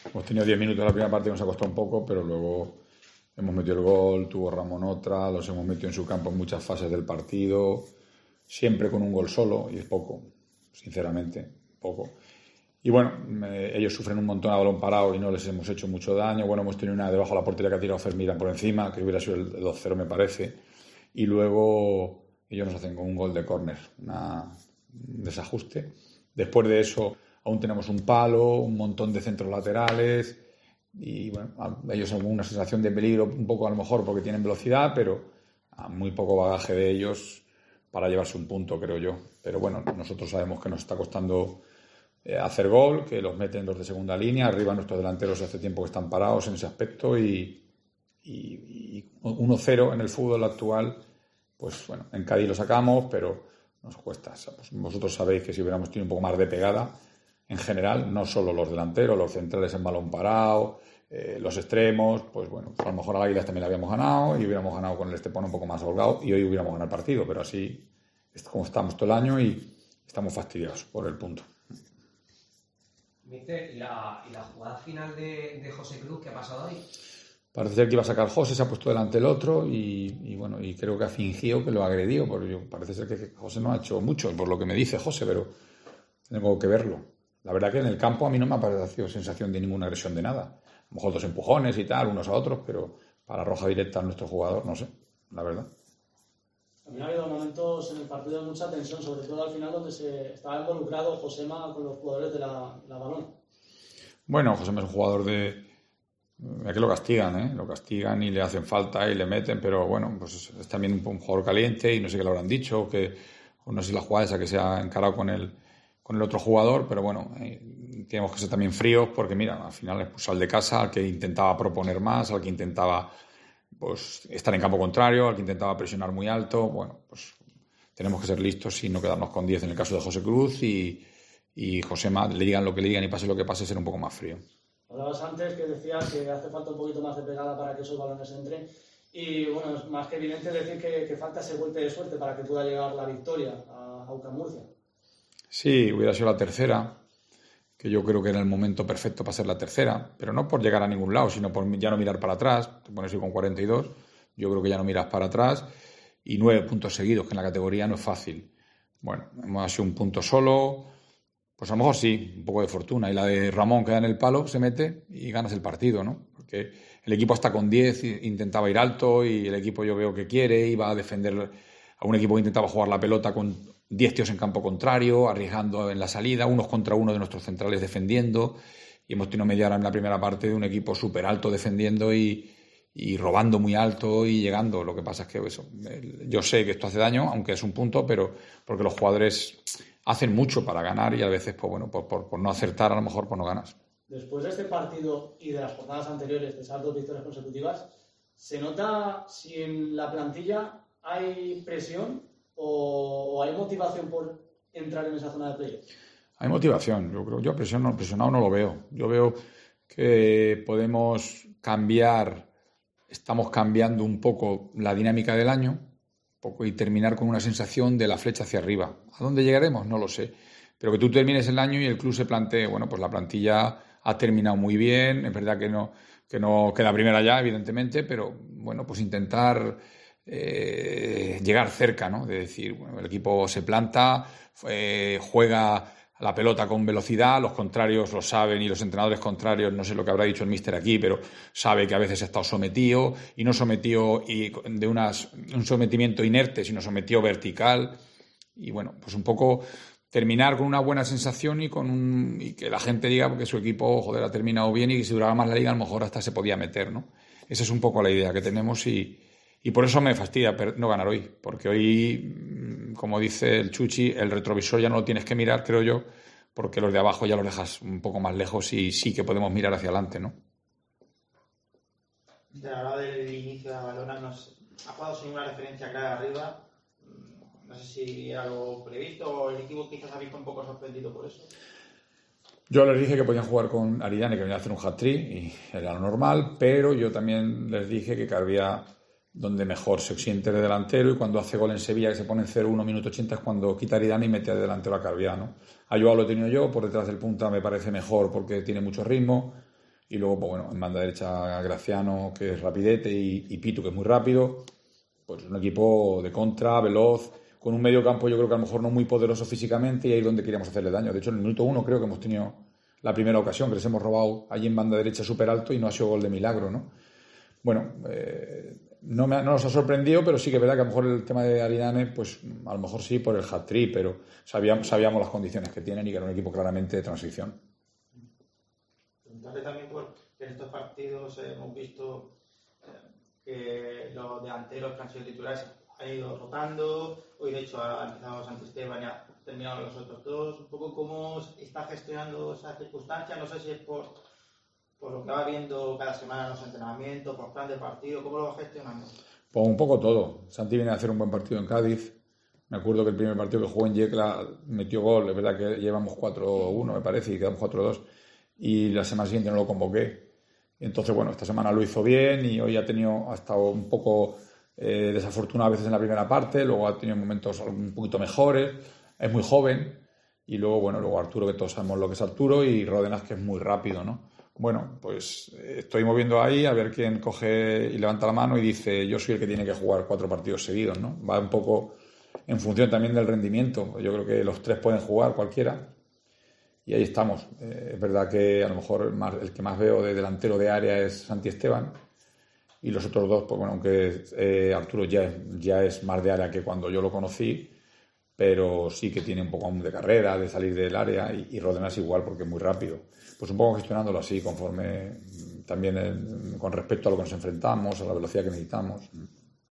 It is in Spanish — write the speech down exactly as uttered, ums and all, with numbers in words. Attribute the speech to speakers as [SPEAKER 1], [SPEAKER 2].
[SPEAKER 1] Hemos tenido diez minutos en la primera parte que nos ha costado un poco, pero luego hemos metido el gol, tuvo Ramón otra, los hemos metido en su campo en muchas fases del partido, siempre con un gol solo, y es poco, sinceramente, poco. Y bueno, eh, ellos sufren un montón a balón parado y no les hemos hecho mucho daño. Bueno, hemos tenido una debajo de la portería que ha tirado Fermín por encima, que hubiera sido el dos cero me parece. Y luego ellos nos hacen con un gol de córner, una- un desajuste. Después de eso aún tenemos un palo, un montón de centros laterales y bueno, a- ellos han una sensación de peligro un poco a lo mejor porque tienen velocidad, pero a muy poco bagaje de ellos para llevarse un punto, creo yo. Pero bueno, nosotros sabemos que nos está costando eh, hacer gol, que los meten los de segunda línea, arriba nuestros delanteros hace tiempo que están parados en ese aspecto y, y, y uno cero en el fútbol actual, pues bueno, en Cádiz lo sacamos, pero nos cuesta. Vosotros sabéis que si hubiéramos tenido un poco más de pegada, en general, no solo los delanteros, los centrales en balón parado, eh, los extremos, pues bueno, pues a lo mejor al Águilas también le habíamos ganado y hubiéramos ganado con el Estepona un poco más holgado y hoy hubiéramos ganado el partido, pero así es como estamos todo el año y estamos fastidiados por el punto.
[SPEAKER 2] Mister, ¿y la, y la jugada final de, de José Cruz qué ha pasado ahí?
[SPEAKER 1] Parece ser que iba a sacar José, se ha puesto delante el otro y, y bueno, y creo que ha fingido que lo ha agredido, porque yo, parece ser que José no ha hecho mucho, por lo que me dice José, pero tengo que verlo. La verdad que en el campo a mí no me ha parecido sensación de ninguna agresión de nada. A lo mejor dos empujones y tal, unos a otros, pero para roja directa a nuestro jugador, no sé, la verdad.
[SPEAKER 3] También ha habido momentos en el partido de mucha tensión, sobre todo al final donde se estaba involucrado Josema con los jugadores de la, la Balón.
[SPEAKER 1] Bueno, José es un jugador de... Aquí lo castigan, ¿eh? Lo castigan y le hacen falta y le meten, pero bueno, pues es también un, un jugador caliente y no sé qué le habrán dicho, que o no sé si la jugada esa que se ha encarado con el, con el otro jugador, pero bueno, eh, tenemos que ser también fríos porque mira, al final expulsó al de casa, al que intentaba proponer más, al que intentaba pues estar en campo contrario, al que intentaba presionar muy alto, bueno, pues tenemos que ser listos y no quedarnos con diez en el caso de José Cruz y, y Josema, le digan lo que le digan y pase lo que pase, ser un poco más frío.
[SPEAKER 3] Hablabas antes que decías que hace falta un poquito más de pegada para que esos balones entren y bueno, es más que evidente decir que, que falta ese golpe de suerte para que pueda llegar la victoria a, a Ucam Murcia.
[SPEAKER 1] Sí, hubiera sido la tercera, que yo creo que era el momento perfecto para ser la tercera, pero no por llegar a ningún lado, sino por ya no mirar para atrás. Te pones ahí con cuarenta y dos, yo creo que ya no miras para atrás y nueve puntos seguidos, que en la categoría no es fácil. Bueno, hemos sido un punto solo, pues a lo mejor sí, un poco de fortuna. Y la de Ramón que da en el palo, se mete y ganas el partido, ¿no? Porque el equipo hasta con diez intentaba ir alto y el equipo yo veo que quiere, iba a defender a un equipo que intentaba jugar la pelota con diez tíos en campo contrario, arriesgando en la salida, unos contra uno de nuestros centrales defendiendo, y hemos tenido media hora en la primera parte de un equipo súper alto defendiendo y, y robando muy alto y llegando. Lo que pasa es que eso, yo sé que esto hace daño, aunque es un punto, pero porque los jugadores hacen mucho para ganar y a veces, pues bueno, por, por, por no acertar, a lo mejor pues no ganas.
[SPEAKER 3] Después de este partido y de las jornadas anteriores, de esas dos victorias consecutivas, ¿se nota si en la plantilla hay presión o, o hay motivación por entrar en esa zona de playoff?
[SPEAKER 1] Hay motivación, yo creo, yo presión, presionado no lo veo. Yo veo que podemos cambiar, estamos cambiando un poco la dinámica del año, un poco y terminar con una sensación de la flecha hacia arriba. ¿A dónde llegaremos? No lo sé. Pero que tú termines el año y el club se plantee, bueno, pues la plantilla ha terminado muy bien, es verdad que no, que no queda primera ya, evidentemente, pero bueno, pues intentar eh, llegar cerca, ¿no? De decir, bueno, el equipo se planta, eh, juega la pelota con velocidad, los contrarios lo saben y los entrenadores contrarios, no sé lo que habrá dicho el míster aquí, pero sabe que a veces ha estado sometido y no sometido y de unas, un sometimiento inerte, sino sometido vertical y bueno, pues un poco terminar con una buena sensación y con un, y que la gente diga que su equipo, joder, ha terminado bien y que si duraba más la liga a lo mejor hasta se podía meter, ¿no? Esa es un poco la idea que tenemos y, y por eso me fastidia no ganar hoy, porque hoy, como dice el Chuchi, el retrovisor ya no lo tienes que mirar, creo yo, porque los de abajo ya los dejas un poco más lejos y sí que podemos mirar hacia adelante, ¿no?
[SPEAKER 4] De la hora del inicio de la balona nos ha jugado sin una referencia clara arriba. No sé si era algo previsto o el equipo quizás ha visto un poco sorprendido por eso.
[SPEAKER 1] Yo les dije que podían jugar con Aridane, que venía a hacer un hat-trick y era lo normal, pero yo también les dije que Carbia donde mejor se siente de delantero y cuando hace gol en Sevilla que se pone en cero uno minuto ochenta es cuando quita a Aridane y mete de delantero a Carbia, ¿no? A Joao lo he tenido yo, por detrás del punta me parece mejor porque tiene mucho ritmo Y luego, pues bueno, en banda derecha Graciano, que es rapidete, y, y Pitu, que es muy rápido. Pues un equipo de contra, veloz, con un medio campo yo creo que a lo mejor no muy poderoso físicamente, y ahí es donde queríamos hacerle daño. De hecho, en el minuto uno creo que hemos tenido la primera ocasión, que les hemos robado allí en banda derecha súper alto y no ha sido gol de milagro, ¿no? Bueno, eh, no, me ha, no nos ha sorprendido, pero sí que es verdad que a lo mejor el tema de Aridane, pues a lo mejor sí por el hat-trick, pero sabíamos, sabíamos las condiciones que tienen y que era un equipo claramente de transición.
[SPEAKER 4] Preguntarle también por que en estos partidos eh, hemos visto que los delanteros que han sido titulares han ido rotando. Hoy, de hecho, ha empezado Santi Esteban y ha terminado los otros dos. Un poco cómo está gestionando esa circunstancia. No sé si es por, por lo que va viendo cada semana en los entrenamientos, por plan de partido. ¿Cómo lo va gestionando?
[SPEAKER 1] Pues un poco todo. Santi viene a hacer un buen partido en Cádiz. Me acuerdo que el primer partido que jugó en Yecla metió gol. Es verdad que llevamos cuatro uno, me parece, y quedamos cuatro dos. Y la semana siguiente no lo convoqué. Entonces, bueno, esta semana lo hizo bien y hoy ha tenido, ha estado un poco eh, desafortunado a veces en la primera parte, luego ha tenido momentos un poquito mejores, es muy joven, y luego, bueno, luego Arturo, que todos sabemos lo que es Arturo, y Ródenas, que es muy rápido, ¿no? Bueno, pues eh, estoy moviendo ahí a ver quién coge y levanta la mano y dice, yo soy el que tiene que jugar cuatro partidos seguidos, ¿no? Va un poco en función también del rendimiento. Yo creo que los tres pueden jugar cualquiera. Y ahí estamos. Eh, es verdad que a lo mejor el, más, el que más veo de delantero de área es Santi Esteban. Y los otros dos, pues bueno, aunque eh, Arturo ya, ya es más de área que cuando yo lo conocí, pero sí que tiene un poco de carrera, de salir del área, y, y Ródenas igual, porque es muy rápido. Pues un poco gestionándolo así, conforme también en, con respecto a lo que nos enfrentamos, a la velocidad que necesitamos.